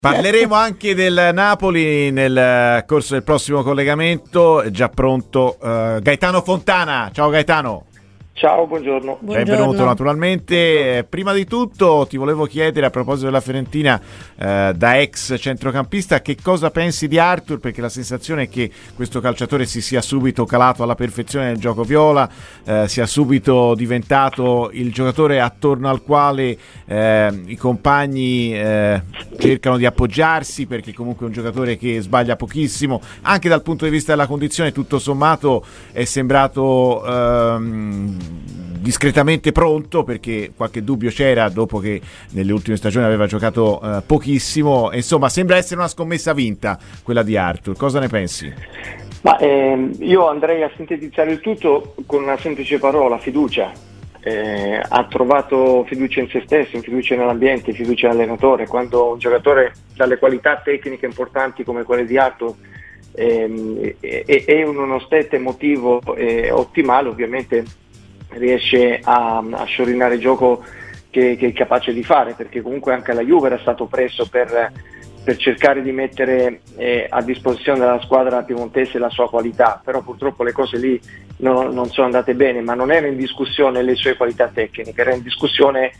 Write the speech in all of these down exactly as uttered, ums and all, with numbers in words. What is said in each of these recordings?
Parleremo anche del Napoli nel corso del prossimo collegamento. È già pronto uh, Gaetano Fontana. Ciao Gaetano. Ciao, buongiorno. Benvenuto naturalmente. Eh, prima di tutto ti volevo chiedere, a proposito della Fiorentina, eh, da ex centrocampista, che cosa pensi di Arthur, perché la sensazione è che questo calciatore si sia subito calato alla perfezione nel gioco viola, eh, sia subito diventato il giocatore attorno al quale eh, i compagni eh, cercano di appoggiarsi, perché comunque è un giocatore che sbaglia pochissimo. Anche dal punto di vista della condizione, tutto sommato è sembrato ehm, discretamente pronto, perché qualche dubbio c'era dopo che nelle ultime stagioni aveva giocato eh, pochissimo. Insomma, sembra essere una scommessa vinta quella di Arthur. Cosa ne pensi? Ma ehm, io andrei a sintetizzare il tutto con una semplice parola: fiducia. Eh, ha trovato fiducia in se stesso, in fiducia nell'ambiente, fiducia nell'allenatore. Quando un giocatore dalle qualità tecniche importanti come quelle di Arthur ehm, e, e uno state emotivo eh, ottimale, ovviamente riesce a, a sciorinare il gioco che, che è capace di fare, perché comunque anche la Juve era stato preso per, per cercare di mettere eh, a disposizione della squadra piemontese la sua qualità, però purtroppo le cose lì non, non sono andate bene. Ma non era in discussione le sue qualità tecniche, era in discussione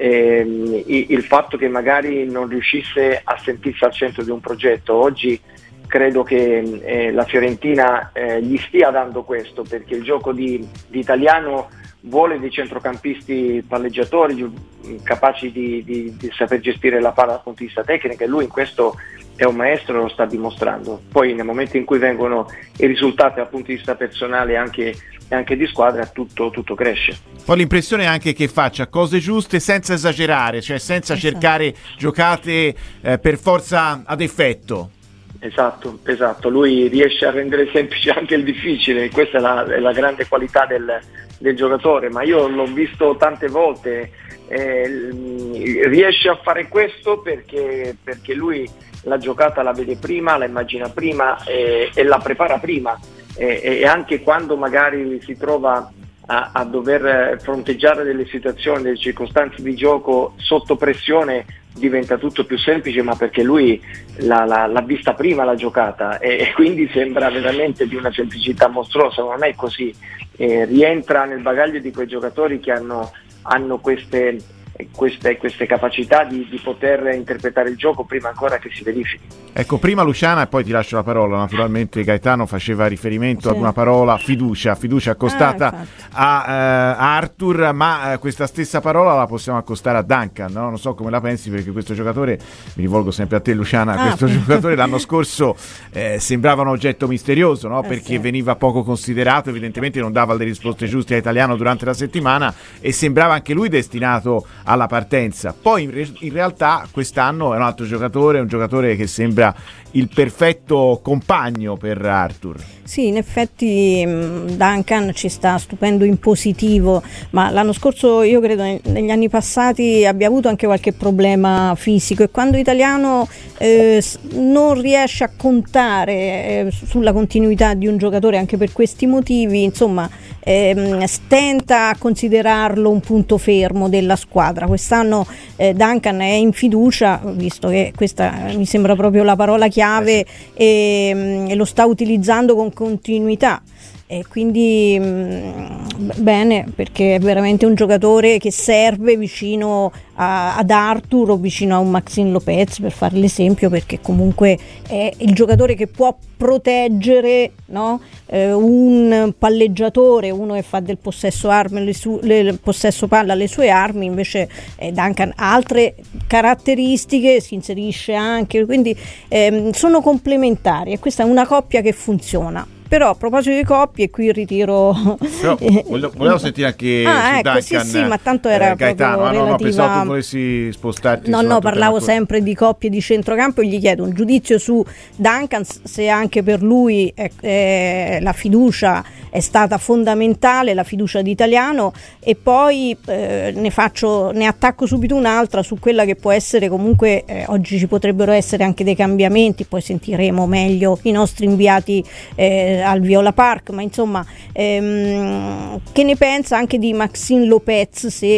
eh, il, il fatto che magari non riuscisse a sentirsi al centro di un progetto. Oggi credo che eh, la Fiorentina eh, gli stia dando questo, perché il gioco di, di Italiano vuole dei centrocampisti palleggiatori capaci di, di, di saper gestire la palla dal punto di vista tecnico, e lui in questo è un maestro e lo sta dimostrando. Poi nel momento in cui vengono i risultati dal punto di vista personale e anche, anche di squadra, tutto, tutto cresce. Poi l'impressione è anche che faccia cose giuste senza esagerare, cioè senza esatto. cercare giocate eh, per forza ad effetto. Esatto, esatto, lui riesce a rendere semplice anche il difficile. Questa è la, è la grande qualità del, del giocatore, ma io l'ho visto tante volte, eh, riesce a fare questo perché, perché lui la giocata la vede prima, la immagina prima e, e la prepara prima, e, e anche quando magari si trova a, a dover fronteggiare delle situazioni, delle circostanze di gioco sotto pressione, diventa tutto più semplice, ma perché lui l'ha, l'ha, l'ha vista prima la giocata, e, e quindi sembra veramente di una semplicità mostruosa. Non è così, eh, rientra nel bagaglio di quei giocatori che hanno, hanno queste, queste, queste capacità di, di poter interpretare il gioco prima ancora che si verifichi. Ecco, prima Luciana, e poi ti lascio la parola, naturalmente Gaetano faceva riferimento sì. ad una parola, fiducia, fiducia accostata ah, a eh, Arthur, ma eh, questa stessa parola la possiamo accostare a Duncan, no? Non so come la pensi, perché questo giocatore, mi rivolgo sempre a te Luciana, ah, questo giocatore l'anno scorso eh, sembrava un oggetto misterioso, no? Eh, perché sì. veniva poco considerato, evidentemente non dava le risposte giuste a Italiano durante la settimana, e sembrava anche lui destinato alla partenza. Poi in, re- in realtà quest'anno è un altro giocatore, un giocatore che sembra il perfetto compagno per Arthur. Sì, in effetti Duncan ci sta stupendo in positivo, ma l'anno scorso io credo negli anni passati abbia avuto anche qualche problema fisico, e quando Italiano eh, non riesce a contare eh, sulla continuità di un giocatore anche per questi motivi, insomma eh, stenta a considerarlo un punto fermo della squadra. Quest'anno eh, Duncan è in fiducia, visto che questa mi sembra proprio la parola chiave, e, e lo sta utilizzando con continuità, e quindi mh, bene, perché è veramente un giocatore che serve vicino a, ad Arthur o vicino a un Maxime Lopez, per fare l'esempio, perché comunque è il giocatore che può proteggere, no? eh, un palleggiatore, uno che fa del possesso armi, le su, le, possesso palla alle sue armi. Invece eh, Duncan ha altre caratteristiche, si inserisce anche, quindi ehm, sono complementari, e questa è una coppia che funziona. Però a proposito di coppie, qui ritiro. Però, volevo, volevo sentire anche ah, su ecco, Duncan, sì, sì, ma tanto era eh, Gaetano. proprio Ah, no, no, relativa... pensavo tu volessi spostarti. No, no, parlavo sempre di coppie di centrocampo, e gli chiedo un giudizio su Duncan, se anche per lui è, è, la fiducia è stata fondamentale, la fiducia di Italiano, e poi eh, ne faccio, ne attacco subito un'altra su quella che può essere comunque, eh, oggi ci potrebbero essere anche dei cambiamenti, poi sentiremo meglio i nostri inviati eh, al Viola Park, ma insomma ehm, che ne pensa anche di Maxime Lopez, se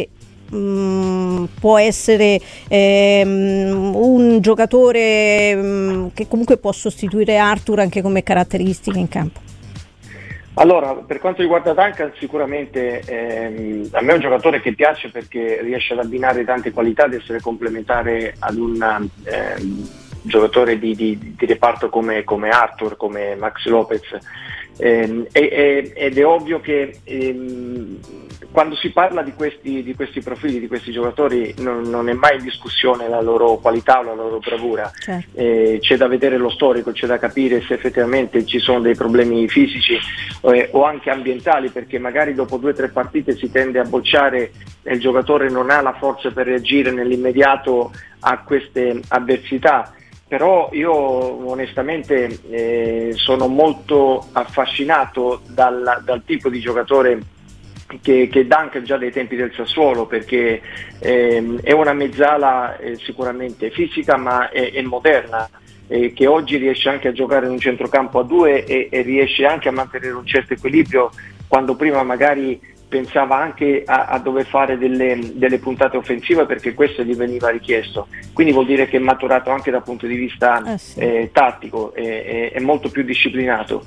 mh, può essere ehm, un giocatore mh, che comunque può sostituire Arthur anche come caratteristiche in campo? Allora, per quanto riguarda Duncan, sicuramente ehm, a me è un giocatore che piace perché riesce ad abbinare tante qualità, ad essere complementare ad un ehm, giocatore di, di, di reparto come, come Arthur, come Maxi Lopez. Eh, e, ed è ovvio che ehm, quando si parla di questi, di questi profili, di questi giocatori, non, non è mai in discussione la loro qualità o la loro bravura. Certo. Eh, c'è da vedere lo storico, c'è da capire se effettivamente ci sono dei problemi fisici eh, o anche ambientali, perché magari dopo due o tre partite si tende a bocciare e il giocatore non ha la forza per reagire nell'immediato a queste avversità. Però io onestamente eh, sono molto affascinato dal, dal tipo di giocatore che, che Duncan già dai tempi del Sassuolo, perché eh, è una mezzala eh, sicuramente fisica, ma è, è moderna, eh, che oggi riesce anche a giocare in un centrocampo a due e, e riesce anche a mantenere un certo equilibrio, quando prima magari pensava anche a, a dover fare delle, delle puntate offensive, perché questo gli veniva richiesto. Quindi vuol dire che è maturato anche dal punto di vista eh sì. eh, tattico, è, è molto più disciplinato.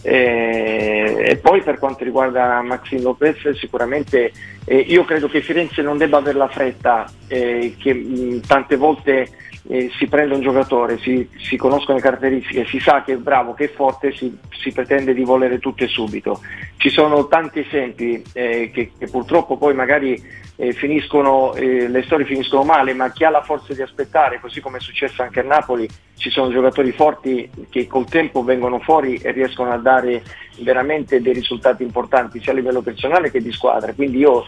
Eh, e poi per quanto riguarda Maxi Lopez, sicuramente eh, io credo che Firenze non debba aver la fretta eh, che mh, tante volte eh, si prende un giocatore, si, si conoscono le caratteristiche, si sa che è bravo, che è forte, si, si pretende di volere tutto e subito. Ci sono tanti esempi eh, che, che purtroppo poi magari eh, finiscono, eh, le storie finiscono male, ma chi ha la forza di aspettare, così come è successo anche a Napoli, ci sono giocatori forti che col tempo vengono fuori e riescono a dare veramente dei risultati importanti sia a livello personale che di squadra. Quindi io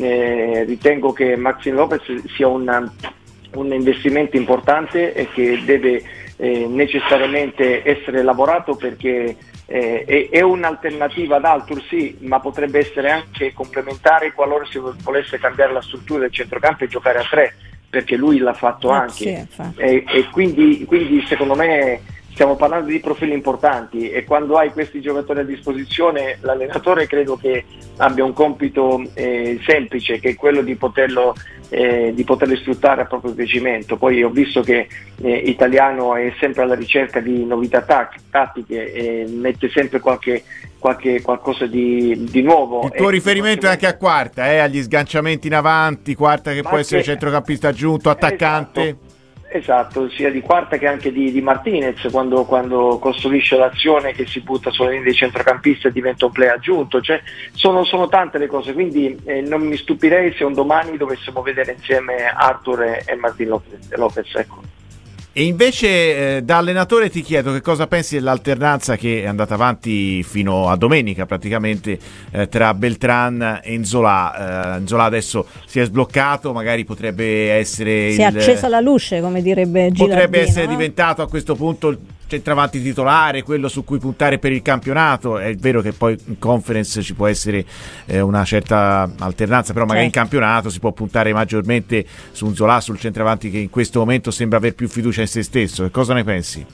eh, ritengo che Maxi Lopez sia un, un investimento importante e che deve eh, necessariamente essere lavorato, perché eh, è, è un'alternativa ad Arthur, sì, ma potrebbe essere anche complementare qualora si volesse cambiare la struttura del centrocampo e giocare a tre, perché lui l'ha fatto eh, anche sì, e, e quindi, quindi secondo me stiamo parlando di profili importanti, e quando hai questi giocatori a disposizione l'allenatore credo che abbia un compito eh, semplice, che è quello di poterlo eh, di poterli sfruttare a proprio piacimento. Poi ho visto che eh, Italiano è sempre alla ricerca di novità tac- tattiche e mette sempre qualche, qualche qualcosa di, di nuovo. Il tuo e riferimento è anche a Quarta, eh? Agli sganciamenti in avanti, Quarta che Ma può essere che- centrocampista aggiunto, attaccante. Esatto. Esatto, sia di Quarta che anche di, di Martinez, quando, quando costruisce l'azione, che si butta sulla linea dei centrocampisti e diventa un play aggiunto. Cioè, sono, sono tante le cose, quindi eh, non mi stupirei se un domani dovessimo vedere insieme Arthur e, e Martin Lopez, Lopez ecco. E invece eh, da allenatore ti chiedo che cosa pensi dell'alternanza che è andata avanti fino a domenica praticamente eh, tra Beltran e Nzola. eh, Nzola adesso si è sbloccato, magari potrebbe essere Si è il, accesa la luce, come direbbe Gilardino. potrebbe essere eh? diventato a questo punto il centravanti titolare, quello su cui puntare per il campionato. È vero che poi in conference ci può essere eh, una certa alternanza, però magari certo. in campionato si può puntare maggiormente su Nzola, sul centravanti che in questo momento sembra aver più fiducia in se stesso. Che cosa ne pensi?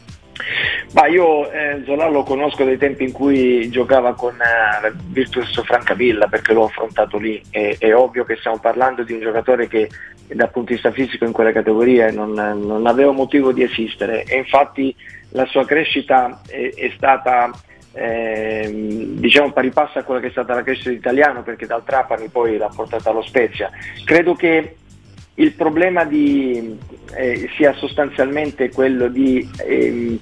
Ma io eh, Zola lo conosco dai tempi in cui giocava con eh, Virtus Francavilla, perché l'ho affrontato lì. E, è ovvio che stiamo parlando di un giocatore che dal punto di vista fisico in quelle categorie non, non aveva motivo di esistere, e infatti la sua crescita è, è stata eh, diciamo pari passo a quella che è stata la crescita italiana, perché dal Trapani poi l'ha portata allo Spezia. Credo che il problema di, eh, sia sostanzialmente quello di eh,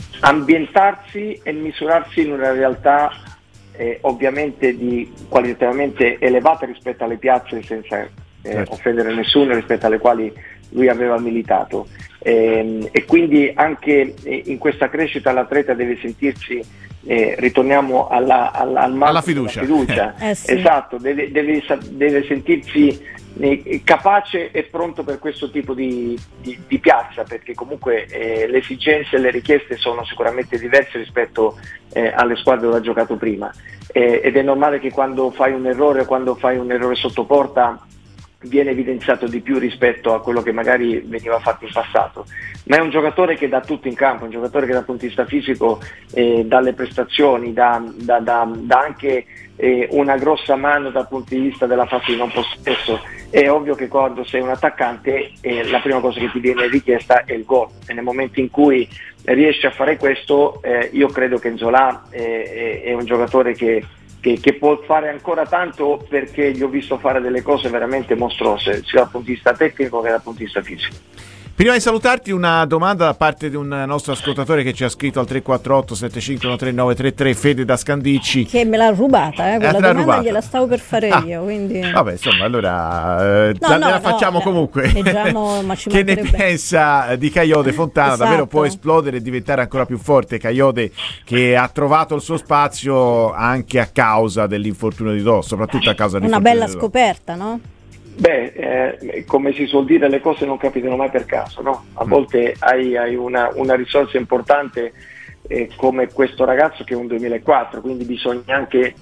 ambientarsi e misurarsi in una realtà eh, ovviamente di qualitativamente elevata rispetto alle piazze, senza eh, certo. offendere nessuno, rispetto alle quali lui aveva militato, eh, e quindi anche eh, in questa crescita l'atleta deve sentirsi, eh, ritorniamo alla, alla, al alla fiducia, fiducia. Eh sì. Esatto, deve, deve, deve sentirsi eh, capace e pronto per questo tipo di, di, di piazza, perché comunque eh, le esigenze e le richieste sono sicuramente diverse rispetto eh, alle squadre dove ha giocato prima, eh, ed è normale che quando fai un errore, quando fai un errore sotto porta, viene evidenziato di più rispetto a quello che magari veniva fatto in passato, ma è un giocatore che dà tutto in campo, un giocatore che dal punto di vista fisico eh, dà le prestazioni, dà, dà, dà, dà anche eh, una grossa mano dal punto di vista della fase di non possesso. È ovvio che quando sei un attaccante eh, la prima cosa che ti viene richiesta è il gol, e nel momento in cui riesci a fare questo eh, io credo che Nzola è, è, è un giocatore che Che, che può fare ancora tanto, perché gli ho visto fare delle cose veramente mostruose sia dal punto di vista tecnico che dal punto di vista fisico. Prima di salutarti, una domanda da parte di un nostro ascoltatore che ci ha scritto al tre quattro otto sette cinque uno tre nove tre tre, Fede da Scandicci, che me l'ha rubata, eh, quella eh, domanda rubata. gliela stavo per fare ah, io, quindi vabbè, insomma, allora eh, no, la, no, la no, facciamo no, comunque. leggiamo, ma ci che ne mancherebbe. pensa di Kayode Fontana? Esatto. Davvero può esplodere e diventare ancora più forte Kayode, che ha trovato il suo spazio anche a causa dell'infortunio di Do, soprattutto a causa una dell'infortunio bella di Do. scoperta, no? Beh, eh, come si suol dire, le cose non capitano mai per caso, no? A volte hai, hai una, una risorsa importante eh, come questo ragazzo che è un duemilaquattro, quindi bisogna anche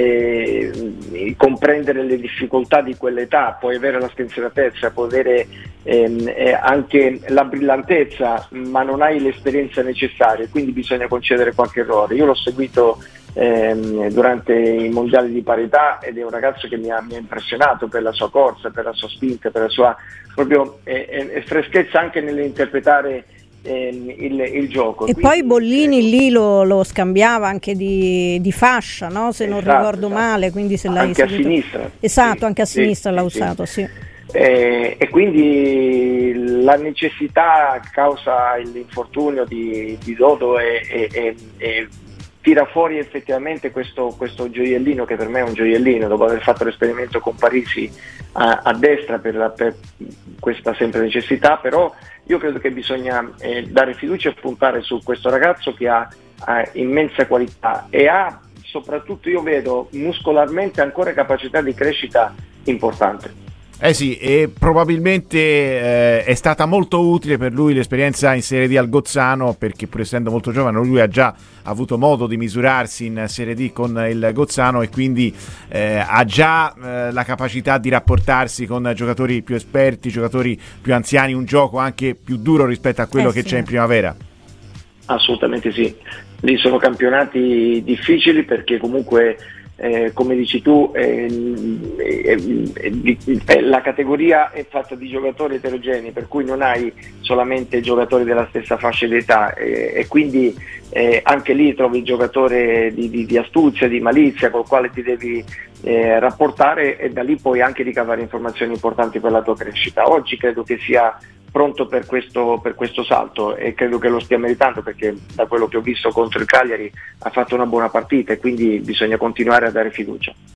eh, comprendere le difficoltà di quell'età, puoi avere la spensieratezza, puoi avere ehm, eh, anche la brillantezza, ma non hai l'esperienza necessaria, quindi bisogna concedere qualche errore. Io l'ho seguito ehm, durante i mondiali di parità ed è un ragazzo che mi ha, mi ha impressionato per la sua corsa, per la sua spinta, per la sua proprio eh, eh, freschezza anche nell'interpretare ehm, il, il gioco. E quindi, poi Bollini eh, lì lo, lo scambiava anche di, di fascia, no? Se non esatto, ricordo esatto. male, quindi se l'hai anche seguito... a sinistra. Esatto, Sì, anche a sì, sinistra sì, l'ha sì. usato, sì. Eh, e quindi la necessità a causa l'infortunio di, di Dodo e, e, e, e tira fuori effettivamente questo, questo gioiellino, che per me è un gioiellino, dopo aver fatto l'esperimento con Parisi a, a destra per, la, per questa sempre necessità. Però io credo che bisogna eh, dare fiducia e puntare su questo ragazzo che ha, ha immensa qualità e ha soprattutto, io vedo muscolarmente ancora capacità di crescita importante. Eh sì, e probabilmente eh, è stata molto utile per lui l'esperienza in Serie D al Gozzano, perché pur essendo molto giovane lui ha già avuto modo di misurarsi in Serie D con il Gozzano e quindi eh, ha già eh, la capacità di rapportarsi con giocatori più esperti, giocatori più anziani, un gioco anche più duro rispetto a quello eh che sì. c'è in primavera. Assolutamente sì, lì sono campionati difficili perché comunque Eh, come dici tu eh, eh, eh, eh, la categoria è fatta di giocatori eterogenei, per cui non hai solamente giocatori della stessa fascia d'età eh, e quindi eh, anche lì trovi il giocatore di, di, di astuzia, di malizia col quale ti devi eh, rapportare, e da lì puoi anche ricavare informazioni importanti per la tua crescita. Oggi credo che sia pronto per questo, per questo salto e credo che lo stia meritando, perché da quello che ho visto contro il Cagliari ha fatto una buona partita e quindi bisogna continuare a dare fiducia.